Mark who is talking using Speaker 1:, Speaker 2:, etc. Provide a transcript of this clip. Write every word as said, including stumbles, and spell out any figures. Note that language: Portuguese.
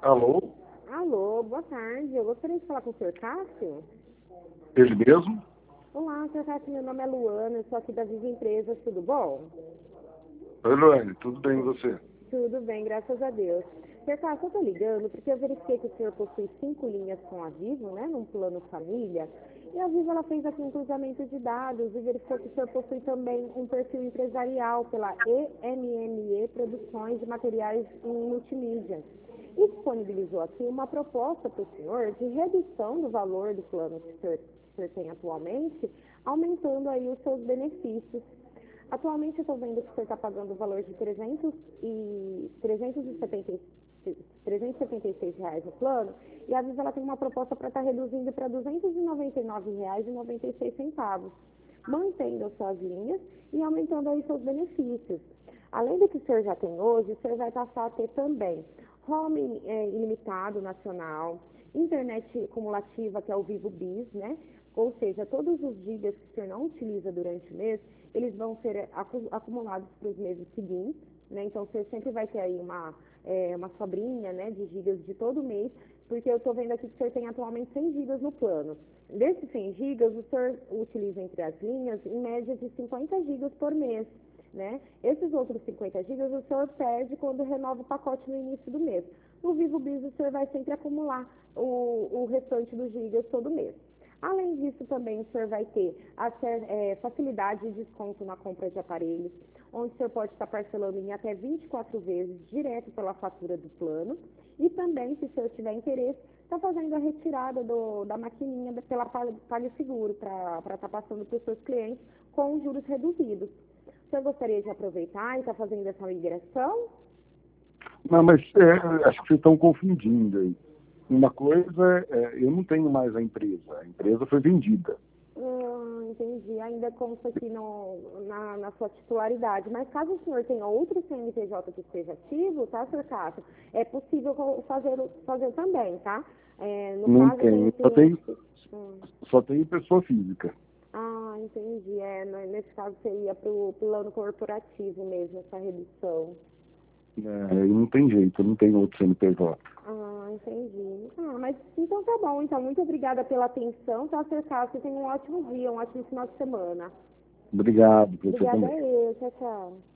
Speaker 1: Alô?
Speaker 2: Alô, boa tarde. Eu gostaria de falar com o senhor Cássio.
Speaker 1: Ele mesmo?
Speaker 2: Olá, senhor Cássio, meu nome é Luana, eu sou aqui da Viva Empresas, tudo bom?
Speaker 1: Oi, Luane, tudo bem e você?
Speaker 2: Tudo bem, graças a Deus. senhor Cássio, eu estou ligando porque eu verifiquei que o senhor possui cinco linhas com a Vivo, né, num plano família, e a Vivo ela fez aqui um cruzamento de dados e verificou que o senhor possui também um perfil empresarial pela E M M E Produções de Materiais em Multimídia. E disponibilizou aqui uma proposta para o senhor de redução do valor do plano que o senhor, que o senhor tem atualmente, aumentando aí os seus benefícios. Atualmente eu estou vendo que o senhor está pagando o valor de trezentos e, trezentos e setenta, trezentos e setenta e seis reais no plano, e a Visa ela tem uma proposta para estar reduzindo para duzentos e noventa e nove reais e noventa e seis centavos, mantendo as suas linhas e aumentando aí seus benefícios. Além do que o senhor já tem hoje, o senhor vai passar a ter também home é, ilimitado nacional, internet cumulativa, que é o Vivo Bis, né? Ou seja, todos os gigas que o senhor não utiliza durante o mês, eles vão ser acu acumulados para os meses seguintes, né? Então, o senhor sempre vai ter aí uma, é, uma sobrinha, né, de gigas de todo mês, porque eu estou vendo aqui que o senhor tem atualmente cem gigas no plano. Desses cem gigas, o senhor utiliza entre as linhas, em média de cinquenta gigas por mês. Né? Esses outros cinquenta gigas o senhor perde quando renova o pacote no início do mês. No Vivo Biz, o senhor vai sempre acumular o, o restante dos gigas todo mês. Além disso, também o senhor vai ter a é, facilidade de desconto na compra de aparelhos, onde o senhor pode estar parcelando em até vinte e quatro vezes direto pela fatura do plano. E também, se o senhor tiver interesse, está fazendo a retirada do, da maquininha pela PagSeguro, para estar tá passando para os seus clientes com juros reduzidos. O senhor gostaria de aproveitar e estar tá fazendo essa migração?
Speaker 1: Não, mas é, acho que vocês estão confundindo aí. Uma coisa, é, eu não tenho mais a empresa. A empresa foi vendida.
Speaker 2: Hum, entendi. Ainda consta aqui no, na, na sua titularidade. Mas caso o senhor tenha outro C N P J que esteja ativo, tá, senhor Cássio? É possível fazer, fazer também, tá? É, no
Speaker 1: Não
Speaker 2: caso, tem
Speaker 1: tenho. Só
Speaker 2: cliente
Speaker 1: tenho,
Speaker 2: que... Hum.
Speaker 1: só tenho pessoa física.
Speaker 2: Ah, entendi. É, nesse caso seria para o plano corporativo mesmo, essa redução.
Speaker 1: É, e não tem jeito, eu não tenho outro C N P J.
Speaker 2: Ah, entendi. Ah, mas então tá bom. Então, muito obrigada pela atenção, tá, senhor Cássio? Tenha um ótimo dia, um ótimo final de semana.
Speaker 1: Obrigado para você
Speaker 2: Obrigada
Speaker 1: também.
Speaker 2: a eu. Tchau, tchau.